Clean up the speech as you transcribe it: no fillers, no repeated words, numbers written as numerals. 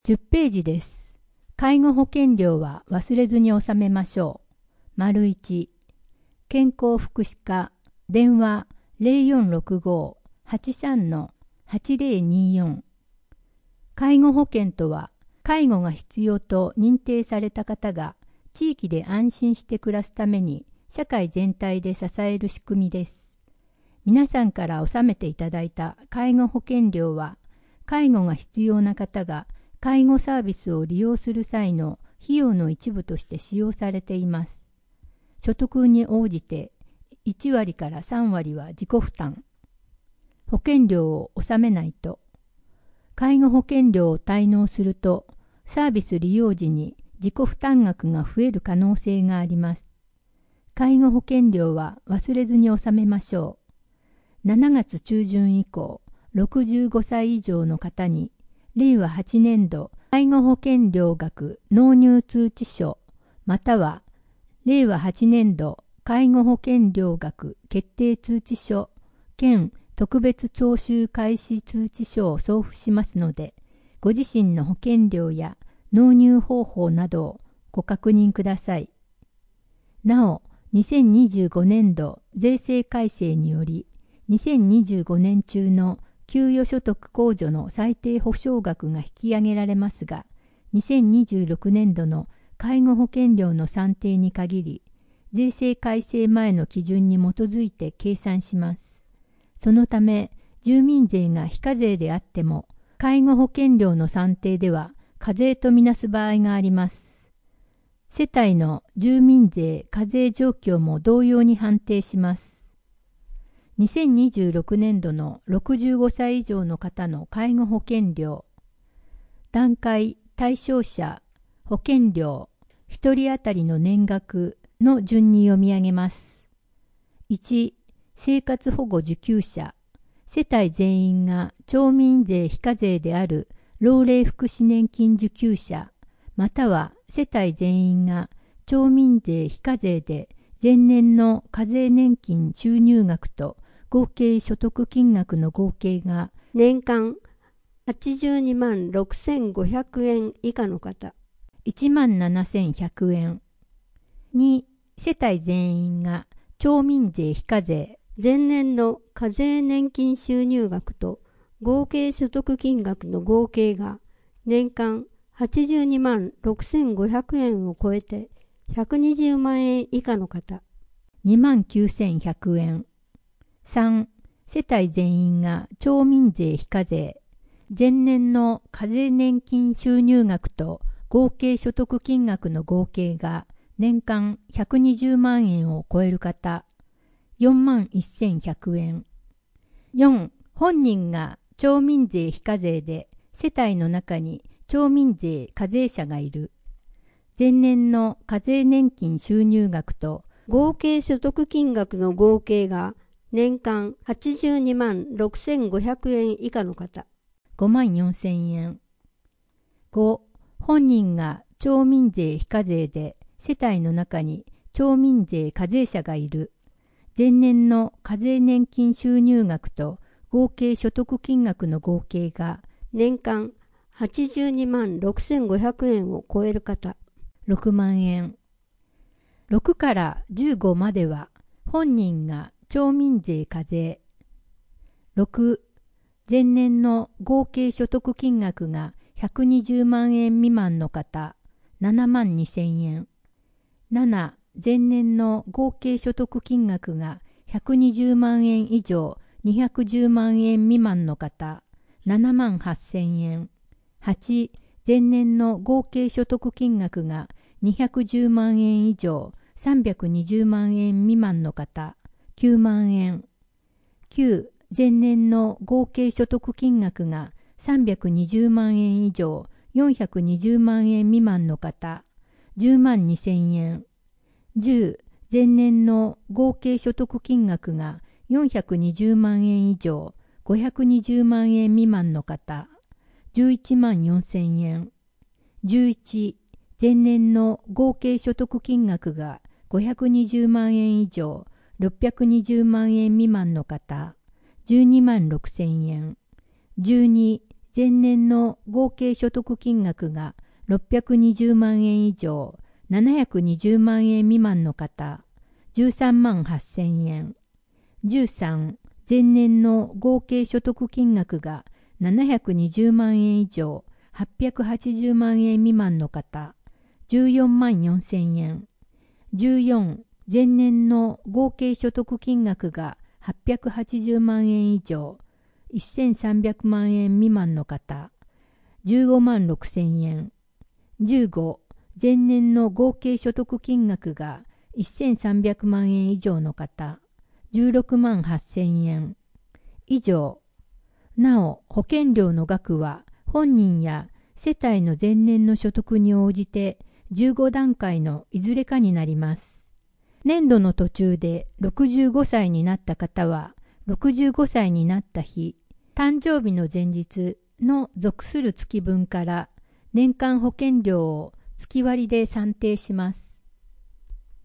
10ページです。介護保険料は忘れずに納めましょう。丸1、健康福祉課、電話 0465-83-8024。介護保険とは、介護が必要と認定された方が地域で安心して暮らすために社会全体で支える仕組みです。皆さんから納めていただいた介護保険料は、介護が必要な方が介護サービスを利用する際の費用の一部として使用されています。所得に応じて1割から3割は自己負担。保険料を納めないと、介護保険料を滞納すると、サービス利用時に自己負担額が増える可能性があります。介護保険料は忘れずに納めましょう。7月中旬以降、65歳以上の方に、令和8年度介護保険料額納入通知書または令和8年度介護保険料額決定通知書兼特別徴収開始通知書を送付しますので、ご自身の保険料や納入方法などをご確認ください。なお、2025年度税制改正により、2025年中の給与所得控除の最低保障額が引き上げられますが、2026年度の介護保険料の算定に限り、税制改正前の基準に基づいて計算します。そのため、住民税が非課税であっても、介護保険料の算定では課税とみなす場合があります。世帯の住民税課税状況も同様に判定します。2026年度の65歳以上の方の介護保険料、段階対象者保険料1人当たりの年額の順に読み上げます。1、生活保護受給者、世帯全員が町民税非課税である老齢福祉年金受給者、または世帯全員が町民税非課税で前年の課税年金収入額と合計所得金額の合計が年間82万6500円以下の方、 17,100円。2、世帯全員が町民税非課税、 前年の課税年金収入額と合計所得金額の合計が年間82万6500円を超えて120万円以下の方、 29,100円。3、世帯全員が町民税非課税、前年の課税年金収入額と合計所得金額の合計が年間120万円を超える方、41,100円。4、本人が町民税非課税で世帯の中に町民税課税者がいる。前年の課税年金収入額と合計所得金額の合計が年間82万6500円以下の方、 54,000円。5、本人が町民税非課税で世帯の中に町民税課税者がいる。前年の課税年金収入額と合計所得金額の合計が年間82万6500円を超える方、 6万円。6から15までは本人が町民税課税。6、前年の合計所得金額が120万円未満の方、72,000円。7、前年の合計所得金額が120万円以上210万円未満の方、78,000円。8、前年の合計所得金額が210万円以上320万円未満の方、9万円。9、前年の合計所得金額が320万円以上420万円未満の方、10万2,000円。10、前年の合計所得金額が420万円以上520万円未満の方、11万4,000円。11、前年の合計所得金額が520万円以上620万円未満の方、12万6,000円。12、 前年の合計所得金額が620万円以上、720万円未満の方、13万8000円。13、前年の合計所得金額が720万円以上、880万円未満の方、14万4000円。14、前年の合計所得金額が880万円以上、1300万円未満の方、15万6000円。15、前年の合計所得金額が1300万円以上の方、16万8000円。以上。なお、保険料の額は本人や世帯の前年の所得に応じて15段階のいずれかになります。年度の途中で65歳になった方は、65歳になった日、誕生日の前日の属する月分から年間保険料を月割りで算定します。